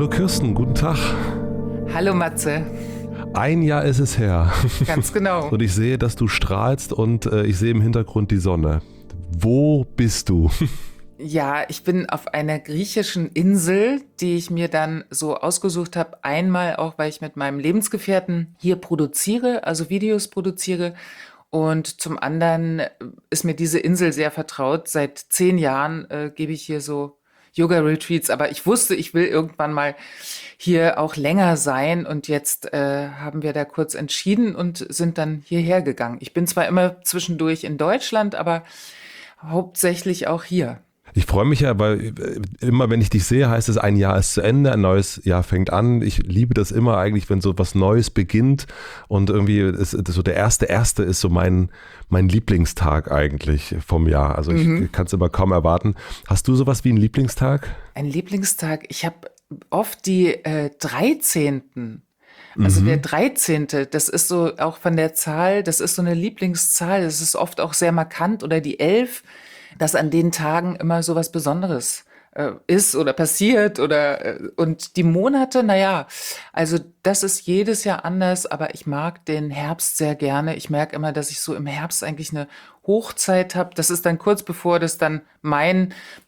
Hallo Kirsten, guten Tag. Hallo Matze. Ein Jahr ist es her. Ganz genau. Und ich sehe, dass du strahlst und ich sehe im Hintergrund die Sonne. Wo bist du? Ja, ich bin auf einer griechischen Insel, die ich mir dann so ausgesucht habe. Einmal auch, weil ich mit meinem Lebensgefährten hier produziere, also Videos produziere. Und zum anderen ist mir diese Insel sehr vertraut. Seit 10 Jahren gebe ich hier so Yoga-Retreats. Aber ich wusste, ich will irgendwann mal hier auch länger sein. Und jetzt haben wir da kurz entschieden und sind dann hierher gegangen. Ich bin zwar immer zwischendurch in Deutschland, aber hauptsächlich auch hier. Ich freue mich ja, weil immer wenn ich dich sehe, heißt es, ein Jahr ist zu Ende, ein neues Jahr fängt an. Ich liebe das immer eigentlich, wenn so was Neues beginnt und irgendwie ist so der erste ist so mein Lieblingstag eigentlich vom Jahr. Also ich kann es immer kaum erwarten. Hast du sowas wie einen Lieblingstag? Ein Lieblingstag? Ich habe oft die 13. Also der 13., das ist so auch von der Zahl, das ist so eine Lieblingszahl, das ist oft auch sehr markant, oder die 11, dass an den Tagen immer so was Besonderes ist oder passiert und die Monate, naja, also das ist jedes Jahr anders, aber ich mag den Herbst sehr gerne. Ich merke immer, dass ich so im Herbst eigentlich eine Hochzeit habe. Das ist dann kurz bevor das dann meine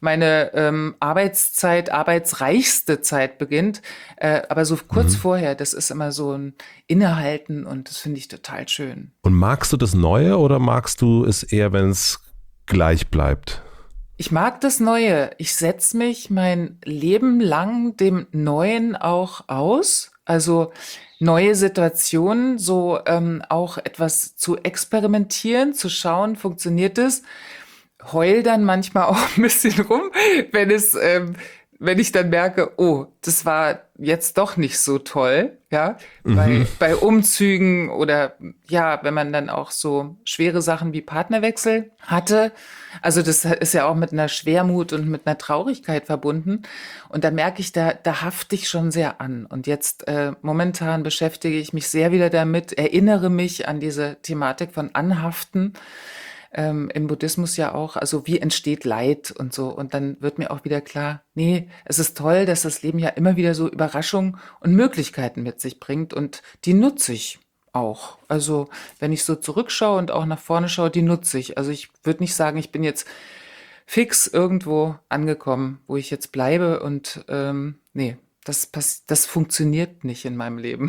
arbeitsreichste Zeit beginnt. Aber so kurz vorher, das ist immer so ein Innehalten und das finde ich total schön. Und magst du das Neue oder magst du es eher, wenn es gleich bleibt? Ich mag das Neue. Ich setze mich mein Leben lang dem Neuen auch aus. Also neue Situationen, so auch etwas zu experimentieren, zu schauen, funktioniert es. Heul dann manchmal auch ein bisschen rum, wenn ich dann merke, oh, das war jetzt doch nicht so toll, ja, bei Umzügen oder ja, wenn man dann auch so schwere Sachen wie Partnerwechsel hatte. Also das ist ja auch mit einer Schwermut und mit einer Traurigkeit verbunden. Und da merke ich, da hafte ich schon sehr an. Und jetzt momentan beschäftige ich mich sehr wieder damit, erinnere mich an diese Thematik von Anhaften. Im Buddhismus ja auch, also wie entsteht Leid und so. Und dann wird mir auch wieder klar, nee, es ist toll, dass das Leben ja immer wieder so Überraschungen und Möglichkeiten mit sich bringt und die nutze ich auch. Also wenn ich so zurückschaue und auch nach vorne schaue, die nutze ich. Also ich würde nicht sagen, ich bin jetzt fix irgendwo angekommen, wo ich jetzt bleibe und nee, das funktioniert nicht in meinem Leben.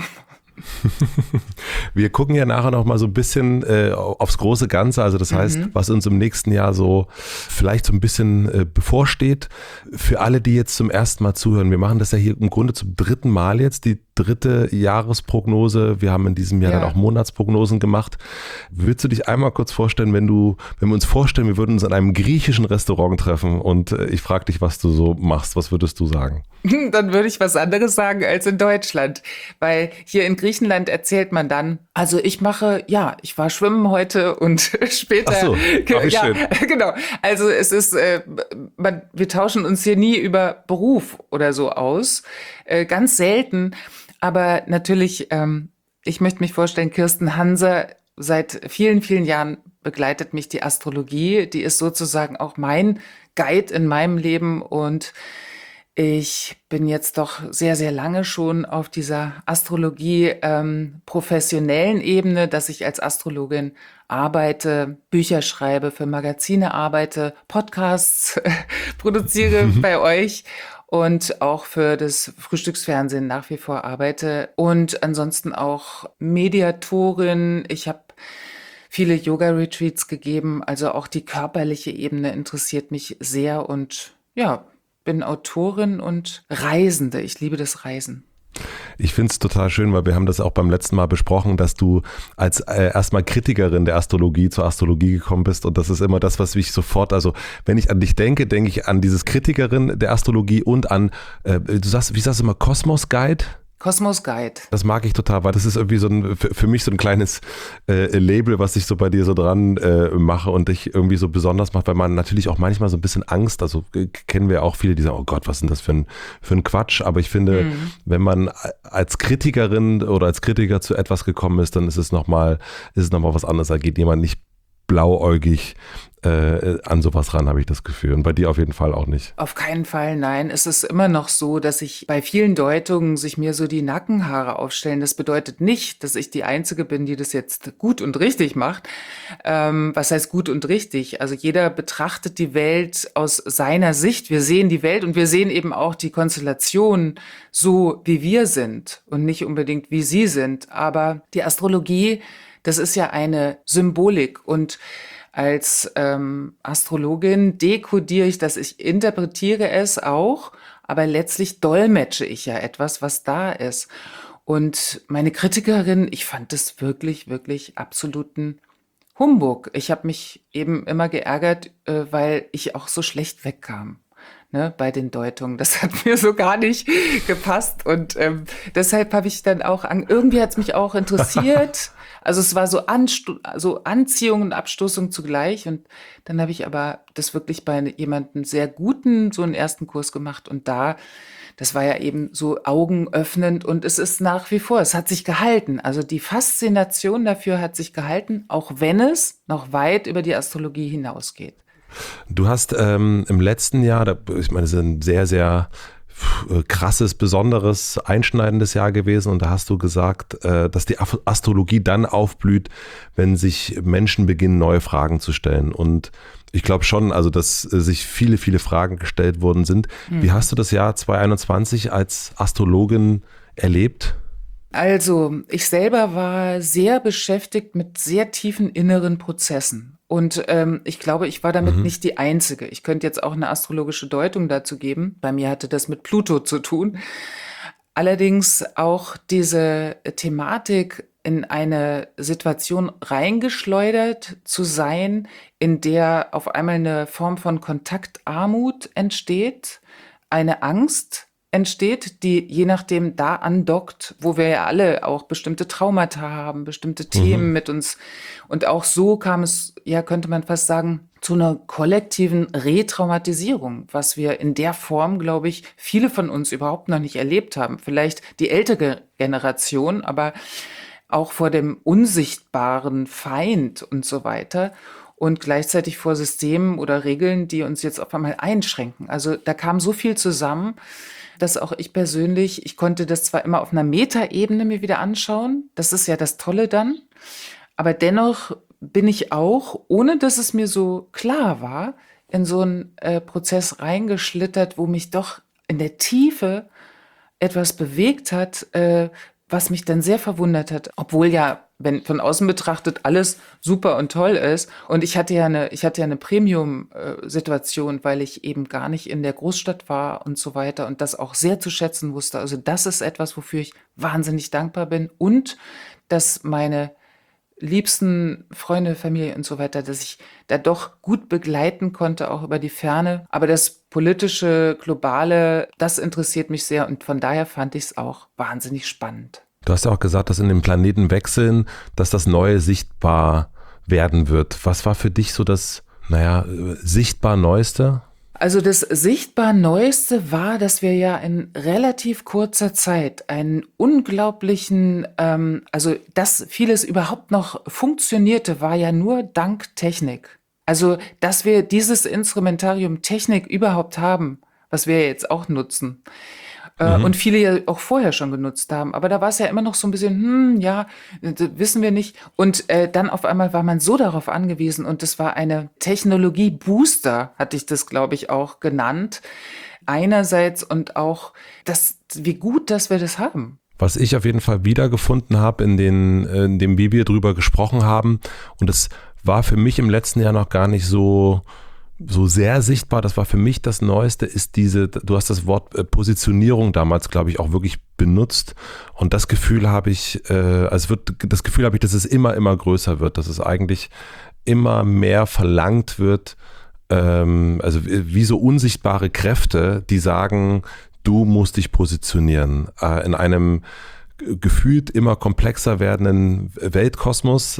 Wir gucken ja nachher noch mal so ein bisschen aufs große Ganze, also das heißt, was uns im nächsten Jahr so vielleicht so ein bisschen bevorsteht. Für alle, die jetzt zum ersten Mal zuhören, wir machen das ja hier im Grunde zum 3. Mal jetzt, die 3. Jahresprognose. Wir haben in diesem Jahr dann auch Monatsprognosen gemacht. Würdest du dich einmal kurz vorstellen, wenn wir uns vorstellen, wir würden uns an einem griechischen Restaurant treffen und ich frage dich, was du so machst, was würdest du sagen? Dann würde ich was anderes sagen als in Deutschland, weil hier in Griechenland erzählt man dann, also ich war schwimmen heute und später. Ach so, wie ja, schön. genau. Also es ist, wir tauschen uns hier nie über Beruf oder so aus, ganz selten. Aber natürlich, ich möchte mich vorstellen, Kirsten Hanser, seit vielen, vielen Jahren begleitet mich die Astrologie. Die ist sozusagen auch mein Guide in meinem Leben und ich bin jetzt doch sehr, sehr lange schon auf dieser Astrologie professionellen Ebene, dass ich als Astrologin arbeite, Bücher schreibe, für Magazine arbeite, Podcasts produziere bei euch und auch für das Frühstücksfernsehen nach wie vor arbeite und ansonsten auch Mediatorin. Ich habe viele Yoga-Retreats gegeben, also auch die körperliche Ebene interessiert mich sehr und ja, bin Autorin und Reisende. Ich liebe das Reisen. Ich finde es total schön, weil wir haben das auch beim letzten Mal besprochen, dass du als erstmal Kritikerin der Astrologie zur Astrologie gekommen bist und das ist immer das, was mich sofort, also wenn ich an dich denke, denke ich an dieses Kritikerin der Astrologie und an, wie sagst du immer, Kosmos Guide? Kosmos Guide. Das mag ich total, weil das ist irgendwie so für mich so ein kleines Label, was ich so bei dir so dran mache und dich irgendwie so besonders macht, weil man natürlich auch manchmal so ein bisschen Angst, also kennen wir auch viele, die sagen, oh Gott, was ist denn das für ein Quatsch, aber ich finde, wenn man als Kritikerin oder als Kritiker zu etwas gekommen ist, dann ist es nochmal was anderes, da geht jemand nicht blauäugig an sowas ran, habe ich das Gefühl. Und bei dir auf jeden Fall auch nicht. Auf keinen Fall, nein. Es ist immer noch so, dass ich bei vielen Deutungen sich mir so die Nackenhaare aufstellen. Das bedeutet nicht, dass ich die Einzige bin, die das jetzt gut und richtig macht. Was heißt gut und richtig? Also jeder betrachtet die Welt aus seiner Sicht. Wir sehen die Welt und wir sehen eben auch die Konstellation so, wie wir sind und nicht unbedingt, wie sie sind. Aber die Astrologie, das ist ja eine Symbolik und als Astrologin dekodiere ich das, ich interpretiere es auch, aber letztlich dolmetsche ich ja etwas, was da ist. Und meine Kritikerin, ich fand das wirklich, wirklich absoluten Humbug. Ich habe mich eben immer geärgert, weil ich auch so schlecht wegkam. Ne, bei den Deutungen. Das hat mir so gar nicht gepasst und deshalb habe ich dann auch, irgendwie hat es mich auch interessiert. Also es war so Anziehung und Abstoßung zugleich und dann habe ich aber das wirklich bei jemandem sehr Guten so einen ersten Kurs gemacht und das war ja eben so augenöffnend und es ist nach wie vor, es hat sich gehalten. Also die Faszination dafür hat sich gehalten, auch wenn es noch weit über die Astrologie hinausgeht. Du hast im letzten Jahr, ich meine, es ist ein sehr, sehr krasses, besonderes, einschneidendes Jahr gewesen und da hast du gesagt, dass die Astrologie dann aufblüht, wenn sich Menschen beginnen, neue Fragen zu stellen. Und ich glaube schon, also dass sich viele, viele Fragen gestellt worden sind. Wie hast du das Jahr 2021 als Astrologin erlebt? Also, ich selber war sehr beschäftigt mit sehr tiefen inneren Prozessen. Und ich glaube, ich war damit nicht die Einzige. Ich könnte jetzt auch eine astrologische Deutung dazu geben. Bei mir hatte das mit Pluto zu tun. Allerdings auch diese Thematik, in eine Situation reingeschleudert zu sein, in der auf einmal eine Form von Kontaktarmut entsteht, eine Angst entsteht, die je nachdem da andockt, wo wir ja alle auch bestimmte Traumata haben, bestimmte Themen mit uns. Und auch so kam es, ja, könnte man fast sagen, zu einer kollektiven Retraumatisierung, was wir in der Form, glaube ich, viele von uns überhaupt noch nicht erlebt haben. Vielleicht die ältere Generation, aber auch vor dem unsichtbaren Feind und so weiter. Und gleichzeitig vor Systemen oder Regeln, die uns jetzt auf einmal einschränken. Also da kam so viel zusammen, dass auch ich persönlich, ich konnte das zwar immer auf einer Metaebene mir wieder anschauen, das ist ja das Tolle dann, aber dennoch bin ich auch, ohne dass es mir so klar war, in so einen Prozess reingeschlittert, wo mich doch in der Tiefe etwas bewegt hat, was mich dann sehr verwundert hat, obwohl ja, wenn von außen betrachtet alles super und toll ist. Und ich hatte ja eine Premium-Situation, weil ich eben gar nicht in der Großstadt war und so weiter und das auch sehr zu schätzen wusste. Also das ist etwas, wofür ich wahnsinnig dankbar bin und dass meine liebsten Freunde, Familie und so weiter, dass ich da doch gut begleiten konnte, auch über die Ferne. Aber das politische, globale, das interessiert mich sehr und von daher fand ich es auch wahnsinnig spannend. Du hast ja auch gesagt, dass in den Planetenwechseln, dass das Neue sichtbar werden wird. Was war für dich so das, sichtbar Neueste? Also das sichtbar Neueste war, dass wir ja in relativ kurzer Zeit einen unglaublichen, also dass vieles überhaupt noch funktionierte, war ja nur dank Technik. Also dass wir dieses Instrumentarium Technik überhaupt haben, was wir jetzt auch nutzen. Und viele ja auch vorher schon genutzt haben. Aber da war es ja immer noch so ein bisschen, wissen wir nicht. Und dann auf einmal war man so darauf angewiesen und das war eine Technologie-Booster, hatte ich das, glaube ich, auch genannt. Einerseits und auch, wie gut, dass wir das haben. Was ich auf jeden Fall wiedergefunden habe in dem, wie wir drüber gesprochen haben, und das war für mich im letzten Jahr noch gar nicht so sehr sichtbar, das war für mich das Neueste, ist du hast das Wort Positionierung damals, glaube ich, auch wirklich benutzt und das Gefühl habe ich, dass es immer größer wird, dass es eigentlich immer mehr verlangt wird, also wie so unsichtbare Kräfte, die sagen, du musst dich positionieren in einem gefühlt immer komplexer werdenden Weltkosmos,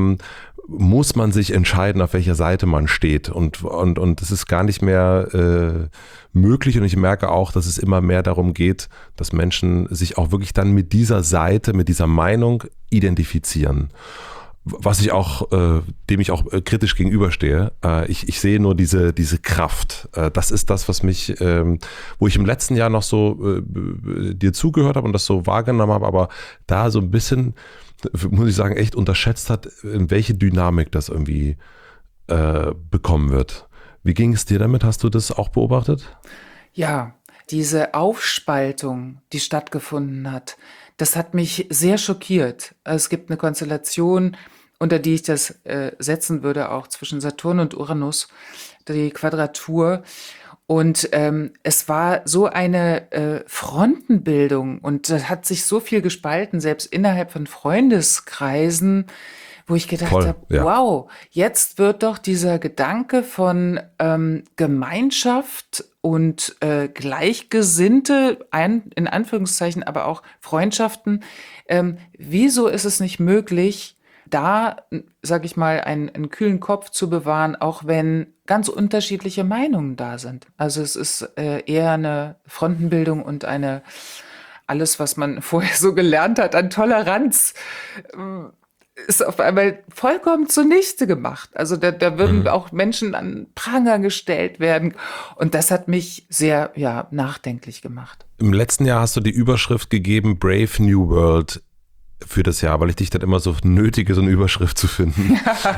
muss man sich entscheiden, auf welcher Seite man steht und es ist gar nicht mehr möglich und ich merke auch, dass es immer mehr darum geht, dass Menschen sich auch wirklich dann mit dieser Seite, mit dieser Meinung identifizieren. was ich auch, dem ich auch kritisch gegenüberstehe. Ich sehe nur diese Kraft. Das ist das, was mich, wo ich im letzten Jahr noch so dir zugehört habe und das so wahrgenommen habe, aber da so ein bisschen, muss ich sagen, echt unterschätzt hat, in welche Dynamik das irgendwie bekommen wird. Wie ging es dir damit? Hast du das auch beobachtet? Ja, diese Aufspaltung, die stattgefunden hat, das hat mich sehr schockiert. Es gibt eine Konstellation, unter die ich das setzen würde, auch zwischen Saturn und Uranus, die Quadratur. Und es war so eine Frontenbildung und da hat sich so viel gespalten, selbst innerhalb von Freundeskreisen, wo ich gedacht Voll, habe, ja. wow, jetzt wird doch dieser Gedanke von Gemeinschaft und Gleichgesinnte, in Anführungszeichen, aber auch Freundschaften, wieso ist es nicht möglich, da, sag ich mal, einen kühlen Kopf zu bewahren, auch wenn ganz unterschiedliche Meinungen da sind. Also es ist eher eine Frontenbildung und alles, was man vorher so gelernt hat an Toleranz, ist auf einmal vollkommen zunichte gemacht. Also da würden Mhm. auch Menschen an Pranger gestellt werden. Und das hat mich sehr, ja, nachdenklich gemacht. Im letzten Jahr hast du die Überschrift gegeben, Brave New World für das Jahr, weil ich dich dann immer so nötige, so eine Überschrift zu finden.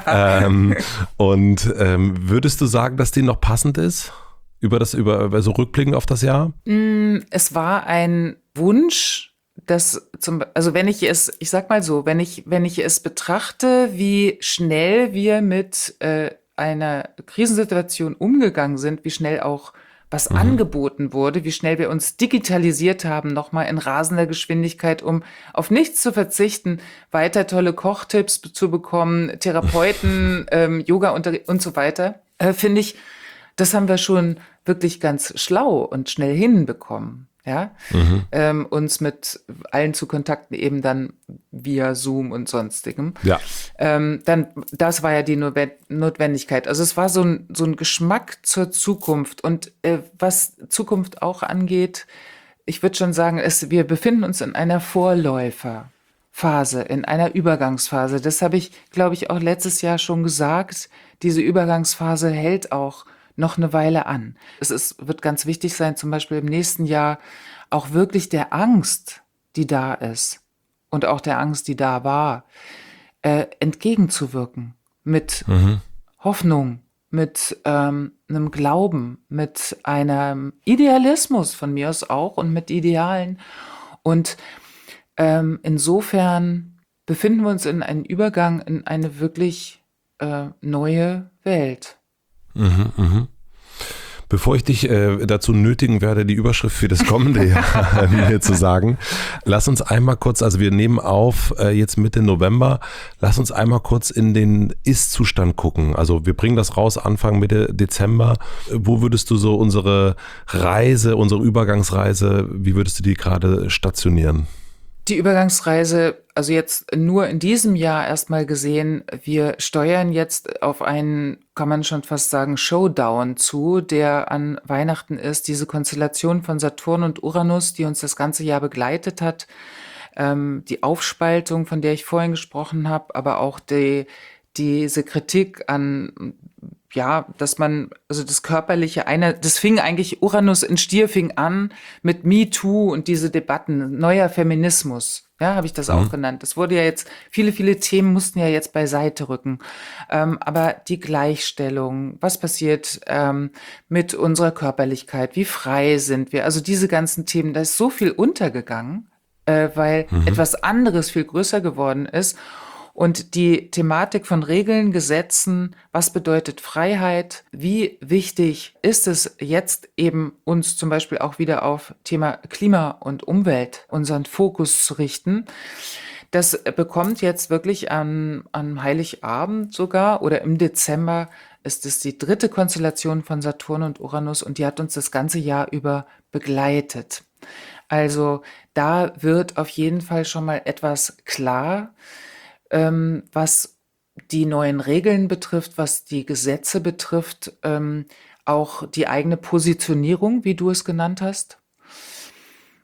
Würdest du sagen, dass die noch passend ist? So rückblickend auf das Jahr? Es war ein Wunsch, also ich sag mal so, wenn ich es betrachte, wie schnell wir mit einer Krisensituation umgegangen sind, wie schnell auch was angeboten wurde, wie schnell wir uns digitalisiert haben, nochmal in rasender Geschwindigkeit, um auf nichts zu verzichten, weiter tolle Kochtipps zu bekommen, Therapeuten, Yoga und so weiter, finde ich, das haben wir schon wirklich ganz schlau und schnell hinbekommen. Ja, uns mit allen zu kontakten, eben dann via Zoom und sonstigem. Ja. Das war ja die Notwendigkeit. Also es war so ein Geschmack zur Zukunft. Und was Zukunft auch angeht, ich würde schon sagen, wir befinden uns in einer Vorläuferphase, in einer Übergangsphase. Das habe ich, glaube ich, auch letztes Jahr schon gesagt. Diese Übergangsphase hält auch noch eine Weile an. Wird ganz wichtig sein, zum Beispiel im nächsten Jahr auch wirklich der Angst, die da ist und auch der Angst, die da war, entgegenzuwirken mit Hoffnung, mit einem Glauben, mit einem Idealismus von mir aus auch und mit Idealen. Und insofern befinden wir uns in einem Übergang in eine wirklich neue Welt. Bevor ich dich dazu nötigen werde, die Überschrift für das kommende Jahr mir zu sagen, lass uns einmal kurz, also wir nehmen auf jetzt Mitte November, lass uns einmal kurz in den Ist-Zustand gucken. Also wir bringen das raus Anfang, Mitte Dezember. Wo würdest du so unsere Übergangsreise, wie würdest du die gerade stationieren? Die Übergangsreise, also jetzt nur in diesem Jahr erstmal gesehen, wir steuern jetzt auf einen, kann man schon fast sagen, Showdown zu, der an Weihnachten ist. Diese Konstellation von Saturn und Uranus, die uns das ganze Jahr begleitet hat, die Aufspaltung, von der ich vorhin gesprochen habe, aber auch diese Kritik an, ja, also das Körperliche, das fing eigentlich, Uranus in Stier fing an mit Me Too und diese Debatten, neuer Feminismus, ja, habe ich das auch genannt. Das wurde ja jetzt, viele, viele Themen mussten ja jetzt beiseite rücken. Aber die Gleichstellung, was passiert mit unserer Körperlichkeit, wie frei sind wir, also diese ganzen Themen, da ist so viel untergegangen, weil etwas anderes viel größer geworden ist. Und die Thematik von Regeln, Gesetzen, was bedeutet Freiheit, wie wichtig ist es jetzt eben uns zum Beispiel auch wieder auf Thema Klima und Umwelt unseren Fokus zu richten. Das bekommt jetzt wirklich an Heiligabend sogar oder im Dezember ist es die dritte Konstellation von Saturn und Uranus und die hat uns das ganze Jahr über begleitet. Also da wird auf jeden Fall schon mal etwas klar, was die neuen Regeln betrifft, was die Gesetze betrifft, auch die eigene Positionierung, wie du es genannt hast.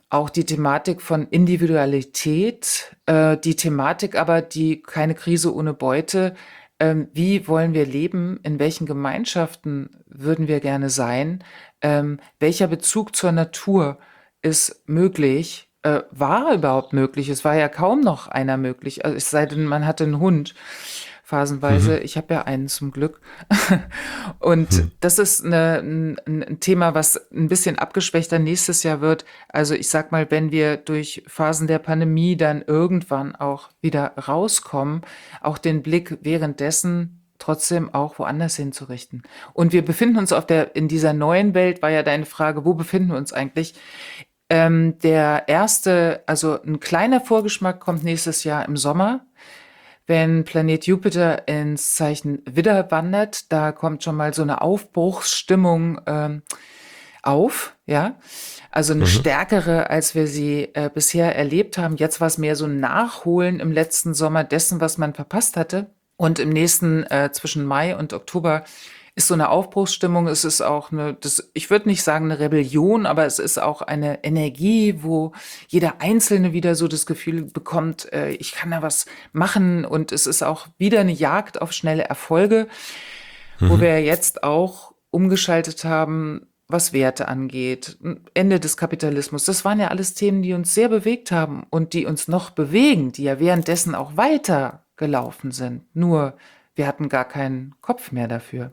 auch die Thematik von Individualität, die Thematik aber, die keine Krise ohne Beute. Wie wollen wir leben? In welchen Gemeinschaften würden wir gerne sein? Welcher Bezug zur Natur ist möglich? War überhaupt möglich? Es war ja kaum noch einer möglich. Also es sei denn, man hatte einen Hund phasenweise. Mhm. Ich habe ja einen zum Glück. Und Mhm. das ist ein Thema, was ein bisschen abgeschwächter nächstes Jahr wird. Also ich sag mal, wenn wir durch Phasen der Pandemie dann irgendwann auch wieder rauskommen, auch den Blick währenddessen trotzdem auch woanders hinzurichten. Und wir befinden uns in dieser neuen Welt, war ja deine Frage, wo befinden wir uns eigentlich? Der erste, also ein kleiner Vorgeschmack kommt nächstes Jahr im Sommer, wenn Planet Jupiter ins Zeichen Widder wandert. Da kommt schon mal so eine Aufbruchsstimmung auf, ja. Also eine Mhm. stärkere, als wir sie bisher erlebt haben. Jetzt war es mehr so ein Nachholen im letzten Sommer dessen, was man verpasst hatte. Und im nächsten, zwischen Mai und Oktober, ist so eine Aufbruchsstimmung. Es ist auch ich würde nicht sagen eine Rebellion, aber es ist auch eine Energie, wo jeder Einzelne wieder so das Gefühl bekommt, ich kann da was machen. Und es ist auch wieder eine Jagd auf schnelle Erfolge, wo Mhm. wir jetzt auch umgeschaltet haben, was Werte angeht, Ende des Kapitalismus. Das waren ja alles Themen, die uns sehr bewegt haben und die uns noch bewegen, die ja währenddessen auch weiter gelaufen sind. Nur wir hatten gar keinen Kopf mehr dafür.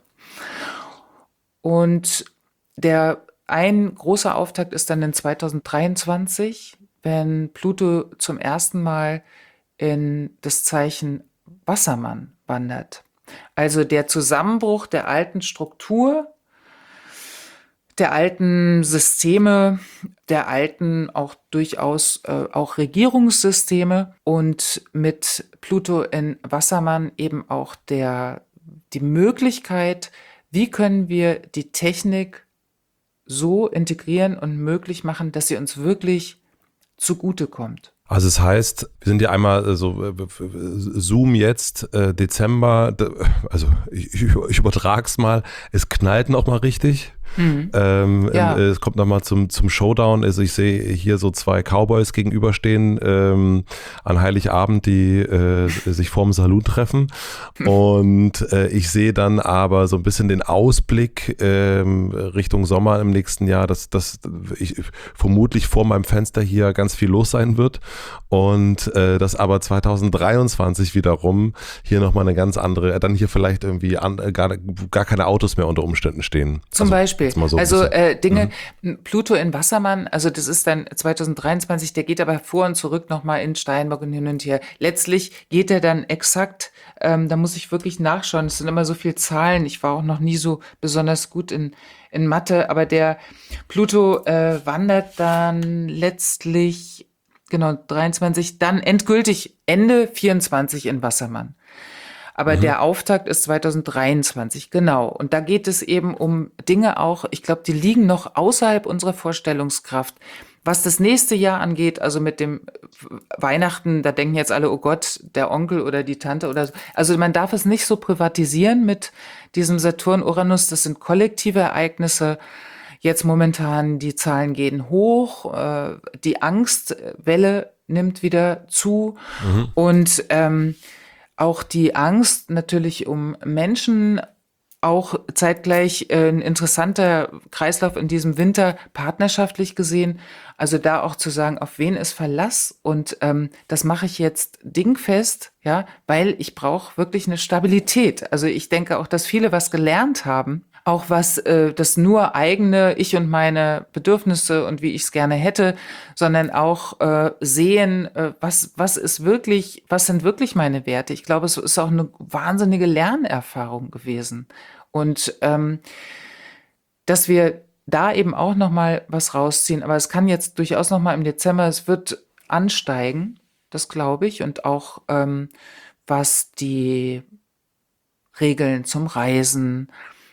Und ein großer Auftakt ist dann in 2023, wenn Pluto zum ersten Mal in das Zeichen Wassermann wandert. Also der Zusammenbruch der alten Struktur, der alten Systeme, der alten auch durchaus auch Regierungssysteme und mit Pluto in Wassermann eben auch die Möglichkeit, wie können wir die Technik so integrieren und möglich machen, dass sie uns wirklich zugutekommt. Also es heißt, wir sind ja einmal Zoom jetzt, Dezember, also ich übertrag's mal, es knallt noch mal richtig. Mhm. Ja, Es kommt nochmal zum Showdown. Also ich sehe hier so zwei Cowboys gegenüberstehen an Heiligabend, die sich vorm Saloon treffen. Und ich sehe dann aber so ein bisschen den Ausblick Richtung Sommer im nächsten Jahr, dass ich vermutlich vor meinem Fenster hier ganz viel los sein wird. Und dass aber 2023 wiederum hier nochmal eine ganz andere, dann hier vielleicht irgendwie gar keine Autos mehr unter Umständen stehen. zum Also Beispiel. jetzt mal so ein Also bisschen. Dinge, Mhm. Pluto in Wassermann, also das ist dann 2023, der geht aber vor und zurück nochmal in Steinbock und hin und her. Letztlich geht er dann exakt, da muss ich wirklich nachschauen, es sind immer so viele Zahlen, ich war auch noch nie so besonders gut in Mathe, aber der Pluto wandert dann letztlich, genau, 23, dann endgültig Ende 24 in Wassermann. Aber Mhm. der Auftakt ist 2023, genau. Und da geht es eben um Dinge auch, ich glaube, die liegen noch außerhalb unserer Vorstellungskraft. Was das nächste Jahr angeht, also mit dem Weihnachten, da denken jetzt alle, oh Gott, der Onkel oder die Tante oder so. Also man darf es nicht so privatisieren mit diesem Saturn-Uranus. Das sind kollektive Ereignisse. Jetzt momentan, die Zahlen gehen hoch, die Angstwelle nimmt wieder zu Mhm. und auch die Angst natürlich um Menschen, auch zeitgleich ein interessanter Kreislauf in diesem Winter, partnerschaftlich gesehen. Also da auch zu sagen, auf wen ist Verlass und das mache ich jetzt dingfest, ja, weil ich brauche wirklich eine Stabilität. Also ich denke auch, dass viele was gelernt haben, auch was das nur eigene, ich und meine Bedürfnisse und wie ich es gerne hätte, sondern auch sehen, was ist wirklich, was sind wirklich meine Werte. Ich glaube, es ist auch eine wahnsinnige Lernerfahrung gewesen. Und dass wir da eben auch noch mal was rausziehen. Aber es kann jetzt durchaus noch mal im Dezember, es wird ansteigen, das glaube ich. Und auch was die Regeln zum Reisen,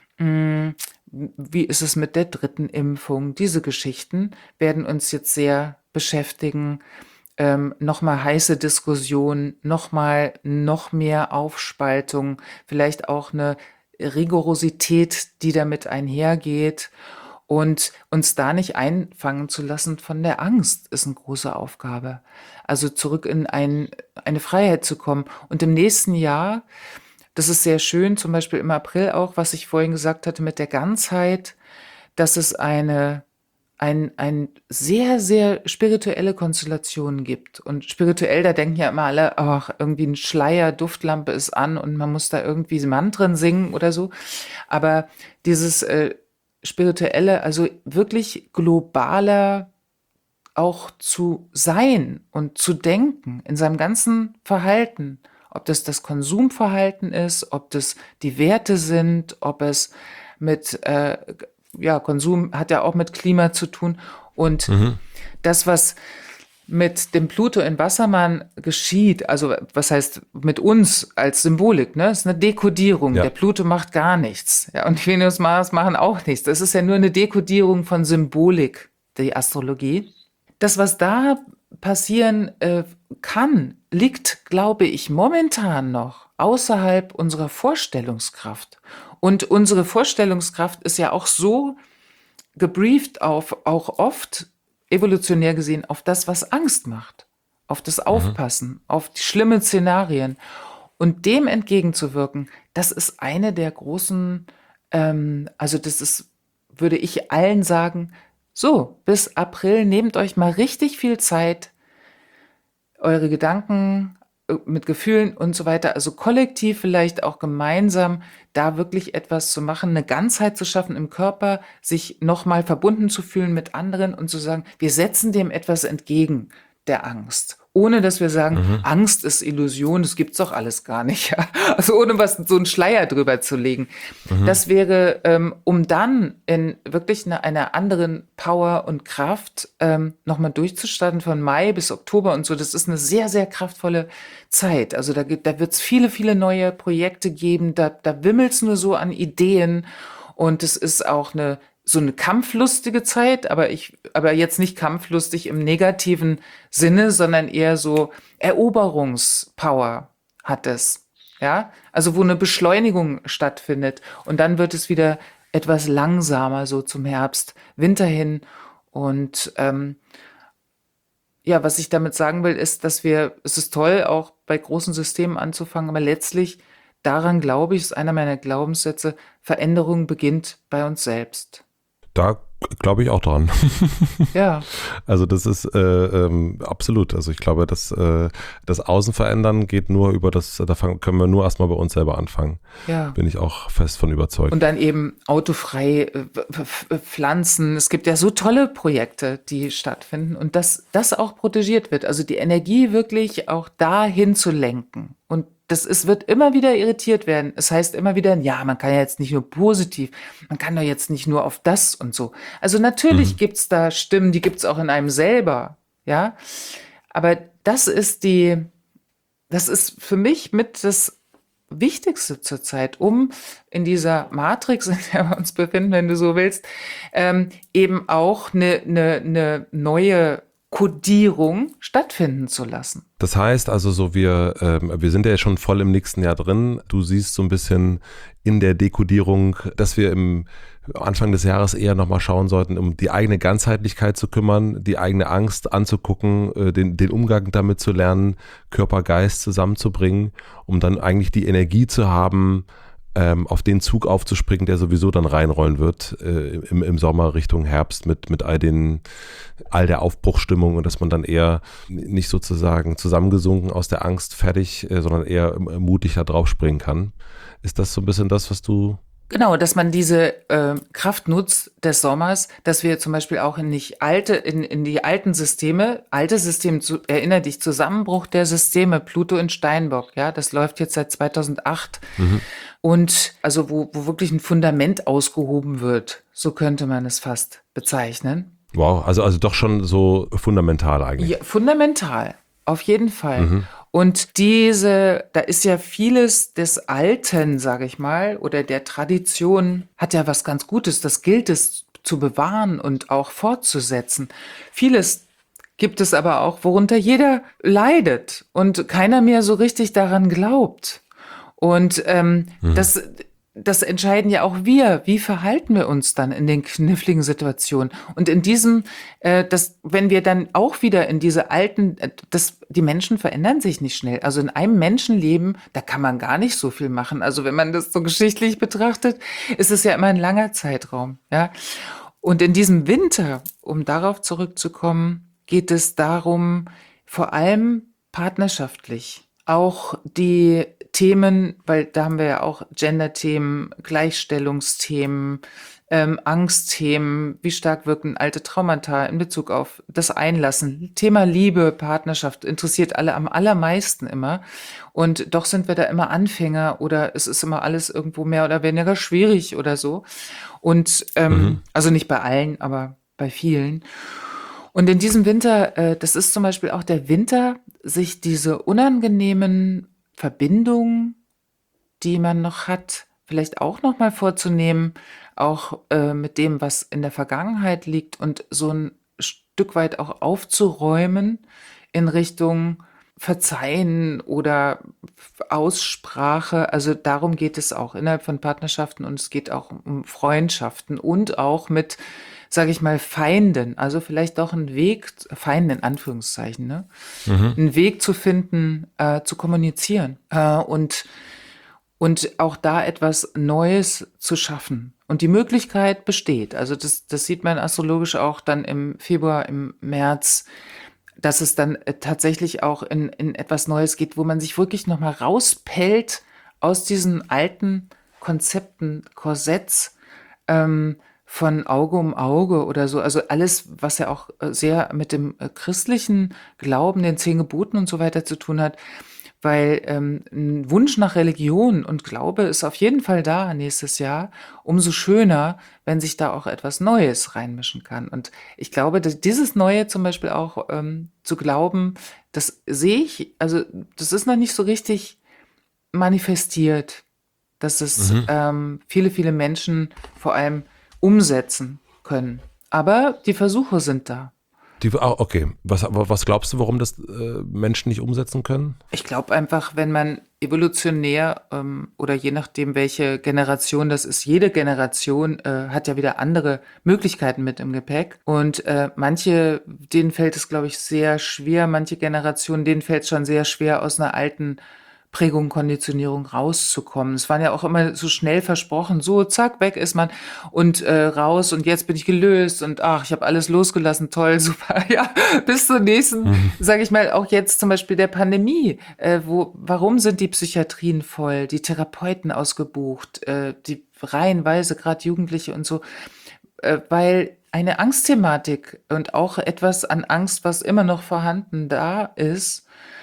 wie ist es mit der dritten Impfung? Diese Geschichten werden uns jetzt sehr beschäftigen. Nochmal heiße Diskussion, nochmal noch mehr Aufspaltung, vielleicht auch eine Rigorosität, die damit einhergeht. Und uns da nicht einfangen zu lassen von der Angst, ist eine große Aufgabe. Also zurück in eine Freiheit zu kommen. Und im nächsten Jahr, das ist sehr schön, zum Beispiel im April auch, was ich vorhin gesagt hatte mit der Ganzheit, dass es ein sehr, sehr spirituelle Konstellation gibt. Und spirituell, da denken ja immer alle, ach, irgendwie ein Schleier, Duftlampe ist an und man muss da irgendwie Mantren singen oder so. Aber dieses spirituelle, also wirklich globaler auch zu sein und zu denken in seinem ganzen Verhalten, ob das Konsumverhalten ist, ob das die Werte sind, ob es mit, ja, Konsum hat ja auch mit Klima zu tun. Und das, was mit dem Pluto in Wassermann geschieht, also was heißt mit uns als Symbolik, ne, ist eine Dekodierung. Ja. Der Pluto macht gar nichts. Ja, und Venus, Mars machen auch nichts. Das ist ja nur eine Dekodierung von Symbolik, die Astrologie. Das, was da passieren kann, liegt, glaube ich, momentan noch außerhalb unserer Vorstellungskraft. Und unsere Vorstellungskraft ist ja auch so gebrieft auf, auch oft evolutionär gesehen, auf das, was Angst macht, auf das Aufpassen, auf die schlimmen Szenarien. Und dem entgegenzuwirken, das ist eine der großen, also das ist, würde ich allen sagen, so, bis April nehmt euch mal richtig viel Zeit, eure Gedanken mit Gefühlen und so weiter, also kollektiv vielleicht auch gemeinsam da wirklich etwas zu machen, eine Ganzheit zu schaffen im Körper, sich nochmal verbunden zu fühlen mit anderen und zu sagen, wir setzen dem etwas entgegen, der Angst. Ohne dass wir sagen, Angst ist Illusion, das gibt's doch alles gar nicht. Ja? Also ohne was so einen Schleier drüber zu legen. Das wäre, um dann in wirklich einer anderen Power und Kraft nochmal durchzustarten von Mai bis Oktober und so. Das ist eine sehr, sehr kraftvolle Zeit. Also da wird's viele, viele neue Projekte geben. Da wimmelt's nur so an Ideen. Und es ist auch so eine kampflustige Zeit, aber jetzt nicht kampflustig im negativen Sinne, sondern eher so Eroberungspower hat es. Ja, also wo eine Beschleunigung stattfindet. Und dann wird es wieder etwas langsamer, so zum Herbst, Winter hin. Und ja, was ich damit sagen will, ist, es ist toll, auch bei großen Systemen anzufangen, aber letztlich daran glaube ich, ist einer meiner Glaubenssätze, Veränderung beginnt bei uns selbst. Da glaube ich auch dran. Ja. Also das ist absolut. Also ich glaube, dass das Außen verändern geht nur über können wir nur erstmal bei uns selber anfangen. Ja. Bin ich auch fest von überzeugt. Und dann eben autofrei pflanzen. Es gibt ja so tolle Projekte, die stattfinden und dass das auch protegiert wird. Also die Energie wirklich auch dahin zu lenken. Und wird immer wieder irritiert werden. Es heißt immer wieder, ja, man kann ja jetzt nicht nur positiv, man kann doch jetzt nicht nur auf das und so. Also natürlich gibt's da Stimmen, die gibt's auch in einem selber, ja. Aber das ist für mich mit das Wichtigste zurzeit, um in dieser Matrix, in der wir uns befinden, wenn du so willst, eben auch eine neue Kodierung stattfinden zu lassen. Das heißt also so, wir sind ja schon voll im nächsten Jahr drin. Du siehst so ein bisschen in der Dekodierung, dass wir im Anfang des Jahres eher nochmal schauen sollten, um die eigene Ganzheitlichkeit zu kümmern, die eigene Angst anzugucken, den Umgang damit zu lernen, Körper, Geist zusammenzubringen, um dann eigentlich die Energie zu haben, auf den Zug aufzuspringen, der sowieso dann reinrollen wird im Sommer Richtung Herbst mit all der Aufbruchsstimmung und dass man dann eher nicht sozusagen zusammengesunken aus der Angst fertig, sondern eher mutig da drauf springen kann. Ist das so ein bisschen das, was du... Genau, dass man diese Kraft nutzt des Sommers, dass wir zum Beispiel auch in die alten Systeme, erinner dich, Zusammenbruch der Systeme, Pluto in Steinbock, ja, das läuft jetzt seit 2008 und also wo wirklich ein Fundament ausgehoben wird, so könnte man es fast bezeichnen. Wow, also doch schon so fundamental eigentlich. Ja, fundamental, auf jeden Fall. Und da ist ja vieles des Alten, sage ich mal, oder der Tradition, hat ja was ganz Gutes. Das gilt es zu bewahren und auch fortzusetzen. Vieles gibt es aber auch, worunter jeder leidet und keiner mehr so richtig daran glaubt. Und das entscheiden ja auch wir. Wie verhalten wir uns dann in den kniffligen Situationen? Und in diesem, wenn wir dann auch wieder in diese alten, die Menschen verändern sich nicht schnell. Also in einem Menschenleben, da kann man gar nicht so viel machen. Also wenn man das so geschichtlich betrachtet, ist es ja immer ein langer Zeitraum, ja. Und in diesem Winter, um darauf zurückzukommen, geht es darum, vor allem partnerschaftlich, auch die Themen, weil da haben wir ja auch Gender-Themen, Gleichstellungsthemen, Angstthemen, wie stark wirken alte Traumata in Bezug auf das Einlassen. Thema Liebe, Partnerschaft interessiert alle am allermeisten immer. Und doch sind wir da immer Anfänger oder es ist immer alles irgendwo mehr oder weniger schwierig oder so. Und also nicht bei allen, aber bei vielen. Und in diesem Winter, das ist zum Beispiel auch der Winter, sich diese unangenehmen Verbindungen, die man noch hat, vielleicht auch noch mal vorzunehmen, auch mit dem, was in der Vergangenheit liegt und so ein Stück weit auch aufzuräumen in Richtung Verzeihen oder Aussprache. Also darum geht es auch innerhalb von Partnerschaften und es geht auch um Freundschaften und auch mit, sage ich mal, Feinden. Also vielleicht auch einen Weg, Feinden in Anführungszeichen, ne? Einen Weg zu finden, zu kommunizieren und auch da etwas Neues zu schaffen. Und die Möglichkeit besteht. Also das sieht man astrologisch auch dann im Februar, im März, dass es dann tatsächlich auch in etwas Neues geht, wo man sich wirklich nochmal rauspellt aus diesen alten Konzepten, Korsetts, von Auge um Auge oder so. Also alles, was ja auch sehr mit dem christlichen Glauben, den 10 Geboten und so weiter zu tun hat. Weil ein Wunsch nach Religion und Glaube ist auf jeden Fall da nächstes Jahr. Umso schöner, wenn sich da auch etwas Neues reinmischen kann. Und ich glaube, dass dieses Neue zum Beispiel auch zu glauben, das sehe ich, also das ist noch nicht so richtig manifestiert, dass es viele, viele Menschen vor allem umsetzen können. Aber die Versuche sind da. Okay, was glaubst du, warum das Menschen nicht umsetzen können? Ich glaube einfach, wenn man evolutionär oder je nachdem, welche Generation das ist, jede Generation hat ja wieder andere Möglichkeiten mit im Gepäck. Und manche, denen fällt es, glaube ich, sehr schwer, manche Generationen, denen fällt es schon sehr schwer, aus einer alten Prägung, Konditionierung rauszukommen. Es waren ja auch immer so schnell versprochen, so zack, weg ist man und raus und jetzt bin ich gelöst und ach, ich habe alles losgelassen, toll, super, ja, bis zur nächsten, sage ich mal, auch jetzt zum Beispiel der Pandemie. Warum sind die Psychiatrien voll, die Therapeuten ausgebucht, die reihenweise, gerade Jugendliche und so, weil eine Angstthematik und auch etwas an Angst, was immer noch vorhanden da ist,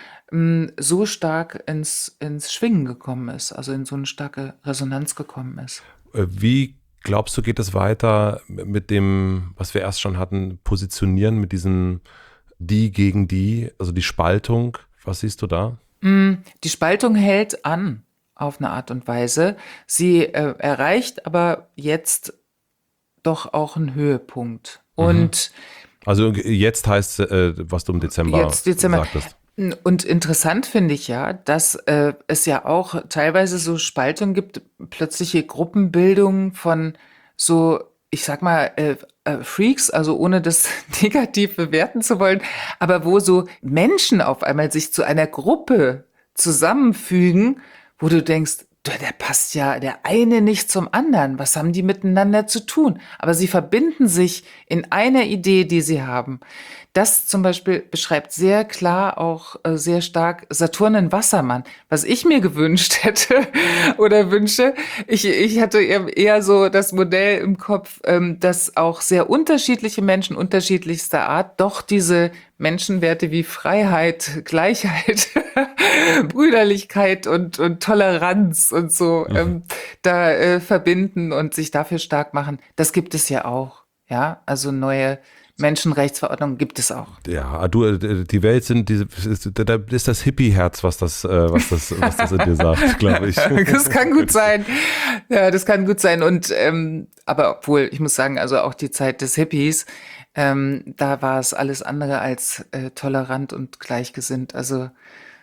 so stark ins Schwingen gekommen ist, also in so eine starke Resonanz gekommen ist. Wie glaubst du, geht es weiter mit dem, was wir erst schon hatten, Positionieren mit diesem die gegen die, also die Spaltung? Was siehst du da? Die Spaltung hält an auf eine Art und Weise. Sie erreicht aber jetzt doch auch einen Höhepunkt. Und also jetzt heißt, was du im Dezember sagtest. Und interessant finde ich ja, dass es ja auch teilweise so Spaltung gibt, plötzliche Gruppenbildungen von so, ich sag mal, Freaks, also ohne das negativ bewerten zu wollen, aber wo so Menschen auf einmal sich zu einer Gruppe zusammenfügen, wo du denkst, der passt ja der eine nicht zum anderen. Was haben die miteinander zu tun? Aber sie verbinden sich in einer Idee, die sie haben. Das zum Beispiel beschreibt sehr klar auch sehr stark Saturn in Wassermann. Was ich mir gewünscht hätte oder wünsche, ich hatte eher so das Modell im Kopf, dass auch sehr unterschiedliche Menschen unterschiedlichster Art doch diese Menschenwerte wie Freiheit, Gleichheit, Brüderlichkeit und Toleranz und so da verbinden und sich dafür stark machen. Das gibt es ja auch. Ja, also neue Menschenrechtsverordnungen gibt es auch. Ja, die Welt da ist das Hippie-Herz, was das in dir sagt, glaube ich. Das kann gut sein. Ja, das kann gut sein. Und aber obwohl, ich muss sagen, also auch die Zeit des Hippies, da war es alles andere als tolerant und gleichgesinnt. Also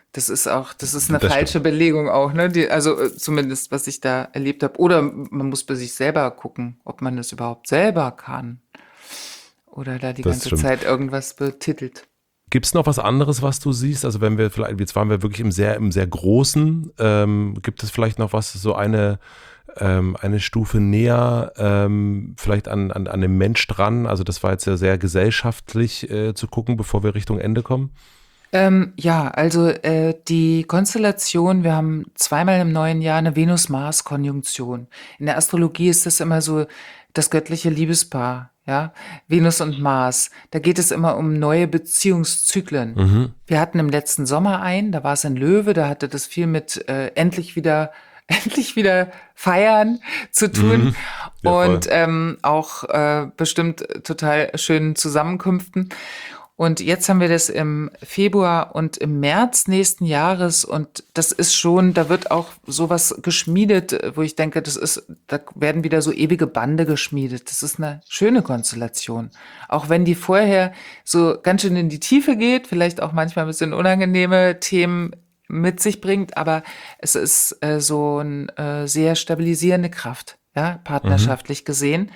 Das ist eine Das falsche stimmt. Belegung auch, ne? Zumindest, was ich da erlebt habe. Oder man muss bei sich selber gucken, ob man das überhaupt selber kann. Oder da die Das ganze stimmt. Zeit irgendwas betitelt. Gibt es noch was anderes, was du siehst? Also wenn wir vielleicht, jetzt waren wir wirklich im sehr Großen, gibt es vielleicht noch was, so eine Stufe näher, vielleicht an dem Mensch dran? Also das war jetzt ja sehr gesellschaftlich zu gucken, bevor wir Richtung Ende kommen. Ja, also die Konstellation, wir haben zweimal im neuen Jahr eine Venus-Mars-Konjunktion. In der Astrologie ist das immer so das göttliche Liebespaar, ja, Venus und Mars. Da geht es immer um neue Beziehungszyklen. Mhm. Wir hatten im letzten Sommer da war es ein Löwe, da hatte das viel mit endlich wieder feiern zu tun Mhm. Ja, und voll. auch bestimmt total schönen Zusammenkünften. Und jetzt haben wir das im Februar und im März nächsten Jahres und das ist schon, da wird auch sowas geschmiedet, wo ich denke, da werden wieder so ewige Bande geschmiedet. Das ist eine schöne Konstellation. Auch wenn die vorher so ganz schön in die Tiefe geht, vielleicht auch manchmal ein bisschen unangenehme Themen mit sich bringt, aber es ist so eine sehr stabilisierende Kraft, ja, Mhm. partnerschaftlich gesehen.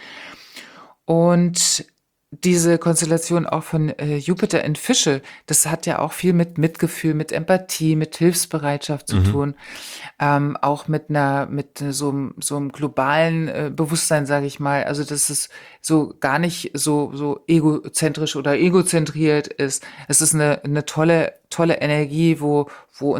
Und diese Konstellation auch von Jupiter in Fische, das hat ja auch viel mit Mitgefühl, mit Empathie, mit Hilfsbereitschaft zu Mhm. tun, auch mit so einem globalen Bewusstsein, sage ich mal. Also dass es so gar nicht so egozentrisch oder egozentriert ist. Es ist eine tolle Energie, wo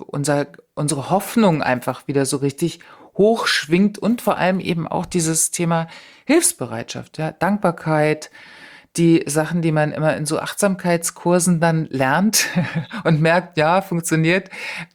unsere Hoffnung einfach wieder so richtig hochschwingt und vor allem eben auch dieses Thema Hilfsbereitschaft, ja, Dankbarkeit, die Sachen, die man immer in so Achtsamkeitskursen dann lernt und merkt, ja, funktioniert.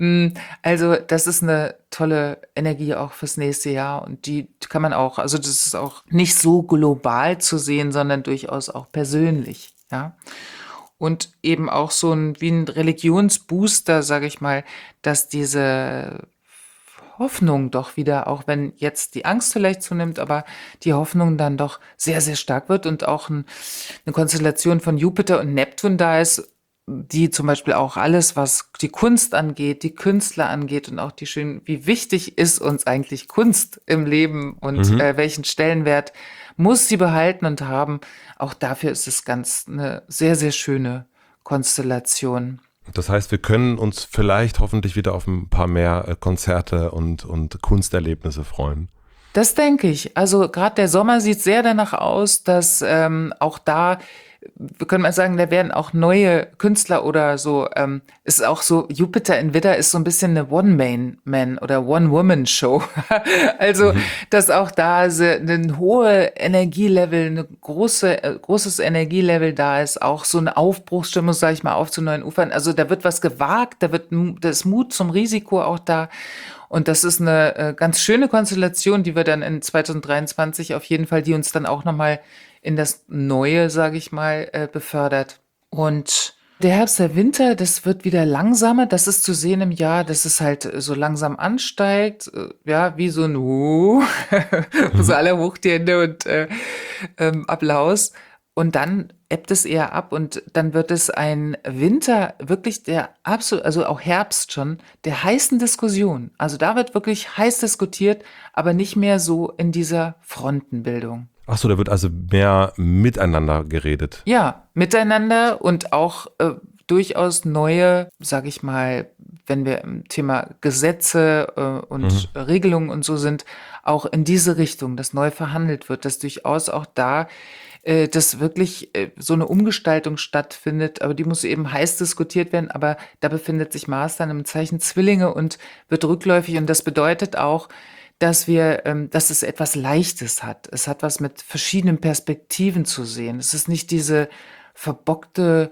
Also das ist eine tolle Energie auch fürs nächste Jahr und die kann man auch, also das ist auch nicht so global zu sehen, sondern durchaus auch persönlich, ja. Und eben auch wie ein Religionsbooster, sage ich mal, dass diese Hoffnung doch wieder, auch wenn jetzt die Angst vielleicht zunimmt, aber die Hoffnung dann doch sehr, sehr stark wird und auch eine Konstellation von Jupiter und Neptun da ist, die zum Beispiel auch alles, was die Kunst angeht, die Künstler angeht und auch wie wichtig ist uns eigentlich Kunst im Leben und Mhm. welchen Stellenwert muss sie behalten und haben. Auch dafür ist es ganz eine sehr, sehr schöne Konstellation. Das heißt, wir können uns vielleicht hoffentlich wieder auf ein paar mehr Konzerte und Kunsterlebnisse freuen. Das denke ich. Also gerade der Sommer sieht sehr danach aus, dass auch da, wir können mal sagen, da werden auch neue Künstler oder so, ist auch so, Jupiter in Widder ist so ein bisschen eine One-Man-Man oder One-Woman-Show. Also, Mhm. dass auch da ein hohe Energielevel, großes Energielevel da ist, auch so eine Aufbruchsstimmung, sage ich mal, auf zu neuen Ufern. Also da wird was gewagt, da ist Mut zum Risiko auch da. Und das ist eine ganz schöne Konstellation, die wir dann in 2023 auf jeden Fall, die uns dann auch nochmal in das Neue, sage ich mal, befördert. Und der Herbst, der Winter, das wird wieder langsamer. Das ist zu sehen im Jahr, dass es halt so langsam ansteigt. Ja, wie so ein so Mhm. alle hoch die Hände und Applaus. Und dann ebbt es eher ab und dann wird es ein Winter, wirklich der absolut, also auch Herbst schon, der heißen Diskussion. Also da wird wirklich heiß diskutiert, aber nicht mehr so in dieser Frontenbildung. Ach so, da wird also mehr miteinander geredet. Ja, miteinander und auch durchaus neue, sag ich mal, wenn wir im Thema Gesetze Mhm. und Regelungen und so sind, auch in diese Richtung, dass neu verhandelt wird, dass durchaus auch da dass wirklich so eine Umgestaltung stattfindet, aber die muss eben heiß diskutiert werden, aber da befindet sich Mars dann im Zeichen Zwillinge und wird rückläufig und das bedeutet auch, dass es etwas Leichtes hat. Es hat was mit verschiedenen Perspektiven zu sehen. Es ist nicht diese verbockte,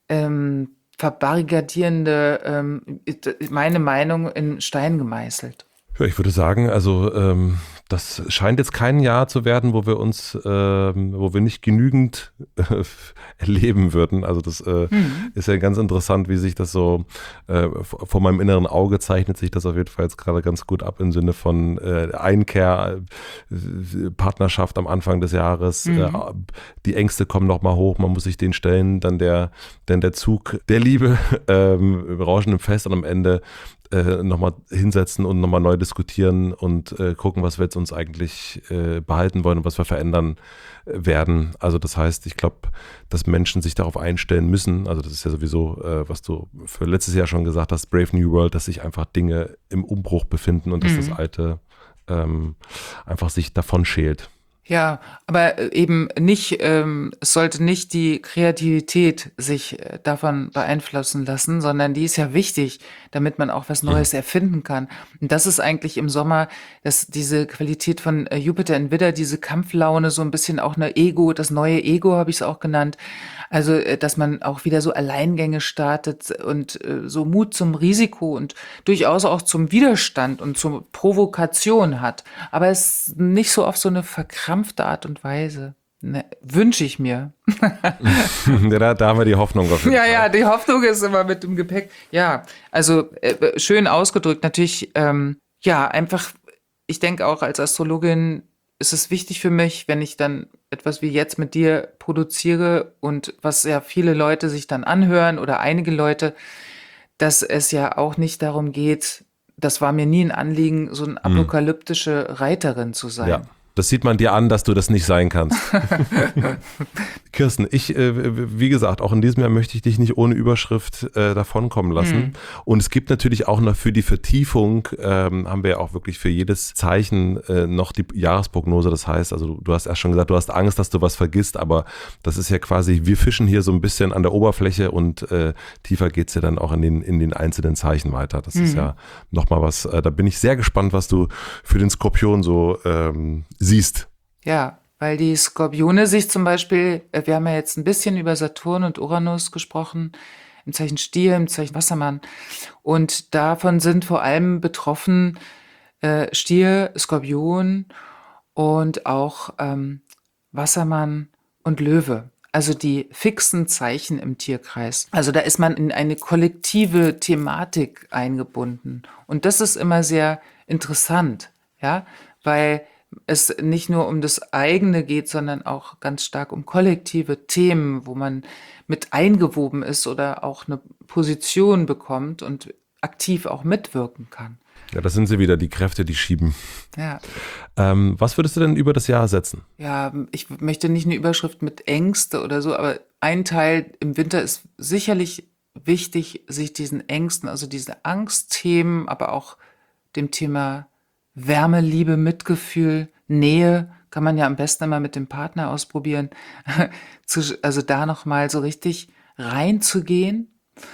verbarrikadierende, meine Meinung in Stein gemeißelt. Ja, ich würde sagen, also Das scheint jetzt kein Jahr zu werden, wo wo wir nicht genügend erleben würden. Also das ist ja ganz interessant, wie sich das so vor meinem inneren Auge zeichnet sich das auf jeden Fall jetzt gerade ganz gut ab im Sinne von Einkehr, Partnerschaft am Anfang des Jahres. Die Ängste kommen nochmal hoch, man muss sich denen stellen, dann der Zug der Liebe rauschen im Fest und am Ende nochmal hinsetzen und nochmal neu diskutieren und gucken, was wir jetzt uns eigentlich behalten wollen und was wir verändern werden. Also das heißt, ich glaube, dass Menschen sich darauf einstellen müssen, also das ist ja sowieso, was du für letztes Jahr schon gesagt hast, Brave New World, dass sich einfach Dinge im Umbruch befinden und dass das Alte einfach sich davon schält. Ja, aber eben nicht, es sollte nicht die Kreativität sich davon beeinflussen lassen, sondern die ist ja wichtig, damit man auch was Neues erfinden kann. Und das ist eigentlich im Sommer, dass diese Qualität von Jupiter in Widder, diese Kampflaune, so ein bisschen auch eine Ego, das neue Ego habe ich es auch genannt. Also, dass man auch wieder so Alleingänge startet und so Mut zum Risiko und durchaus auch zum Widerstand und zur Provokation hat. Aber es nicht so auf so eine verkrampfte Art und Weise. Ne, wünsche ich mir. Ja, da haben wir die Hoffnung auf jeden Fall. Ja, die Hoffnung ist immer mit dem Gepäck. Ja, also schön ausgedrückt. Natürlich, ja, einfach, ich denke auch als Astrologin ist es wichtig für mich, wenn ich dann etwas wie jetzt mit dir produziere und was ja viele Leute sich dann anhören oder einige Leute, dass es ja auch nicht darum geht, das war mir nie ein Anliegen, so eine apokalyptische Reiterin zu sein. Ja. Das sieht man dir an, dass du das nicht sein kannst. Kirsten, wie gesagt, auch in diesem Jahr möchte ich dich nicht ohne Überschrift davonkommen lassen. Und es gibt natürlich auch noch für die Vertiefung, haben wir ja auch wirklich für jedes Zeichen noch die Jahresprognose. Das heißt, also du hast erst schon gesagt, du hast Angst, dass du was vergisst, aber das ist ja quasi, wir fischen hier so ein bisschen an der Oberfläche und tiefer geht es ja dann auch in den einzelnen Zeichen weiter. Das ist ja nochmal was, da bin ich sehr gespannt, was du für den Skorpion so siehst. Ja, weil die Skorpione sich zum Beispiel, wir haben ja jetzt ein bisschen über Saturn und Uranus gesprochen, im Zeichen Stier, im Zeichen Wassermann. Und davon sind vor allem betroffen Stier, Skorpion und auch Wassermann und Löwe. Also die fixen Zeichen im Tierkreis. Also da ist man in eine kollektive Thematik eingebunden. Und das ist immer sehr interessant, ja, weil es nicht nur um das eigene geht, sondern auch ganz stark um kollektive Themen, wo man mit eingewoben ist oder auch eine Position bekommt und aktiv auch mitwirken kann. Ja, das sind sie wieder, die Kräfte, die schieben. Ja. Was würdest du denn über das Jahr setzen? Ja, ich möchte nicht eine Überschrift mit Ängste oder so, aber ein Teil im Winter ist sicherlich wichtig, sich diesen Ängsten, also diese Angstthemen, aber auch dem Thema Wärme, Liebe, Mitgefühl, Nähe, kann man ja am besten immer mit dem Partner ausprobieren, also da nochmal so richtig reinzugehen.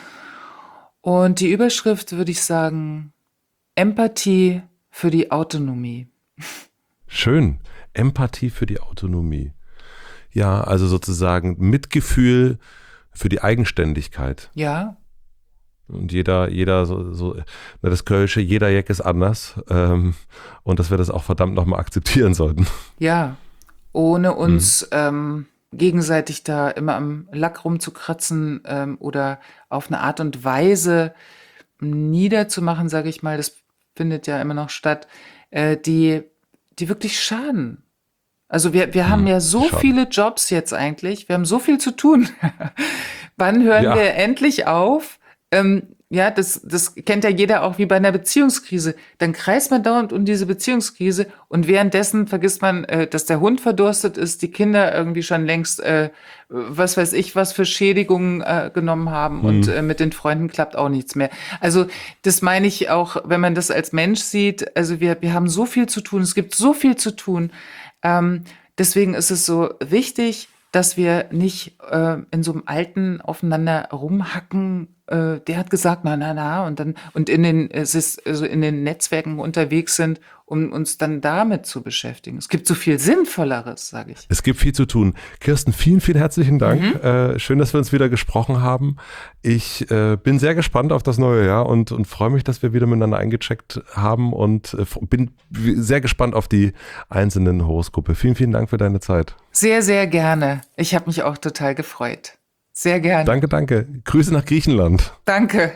Und die Überschrift würde ich sagen, Empathie für die Autonomie. Schön, Empathie für die Autonomie. Ja, also sozusagen Mitgefühl für die Eigenständigkeit. Ja. Und jeder das Kölsche, jeder Jack ist anders. Und dass wir das auch verdammt nochmal akzeptieren sollten. Ja, ohne uns gegenseitig da immer am Lack rumzukratzen oder auf eine Art und Weise niederzumachen, sage ich mal, das findet ja immer noch statt, die wirklich schaden. Also wir haben ja so viele Jobs jetzt eigentlich, wir haben so viel zu tun. Wann hören wir endlich auf? Ja, das kennt ja jeder auch wie bei einer Beziehungskrise. Dann kreist man dauernd um diese Beziehungskrise und währenddessen vergisst man, dass der Hund verdurstet ist, die Kinder irgendwie schon längst, was weiß ich, was für Schädigungen genommen haben und mit den Freunden klappt auch nichts mehr. Also das meine ich auch, wenn man das als Mensch sieht, also wir haben so viel zu tun, es gibt so viel zu tun. Deswegen ist es so wichtig, dass wir nicht in so einem alten aufeinander rumhacken der hat gesagt, na, und in den Netzwerken unterwegs sind, um uns dann damit zu beschäftigen. Es gibt so viel Sinnvolleres, sage ich. Es gibt viel zu tun. Kirsten, vielen, vielen herzlichen Dank. Schön, dass wir uns wieder gesprochen haben. Ich bin sehr gespannt auf das neue Jahr und freue mich, dass wir wieder miteinander eingecheckt haben und bin sehr gespannt auf die einzelnen Horoskope. Vielen, vielen Dank für deine Zeit. Sehr, sehr gerne. Ich habe mich auch total gefreut. Sehr gerne. Danke, danke. Grüße nach Griechenland. Danke.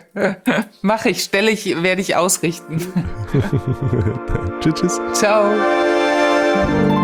werde ich ausrichten. Tschüss. Ciao.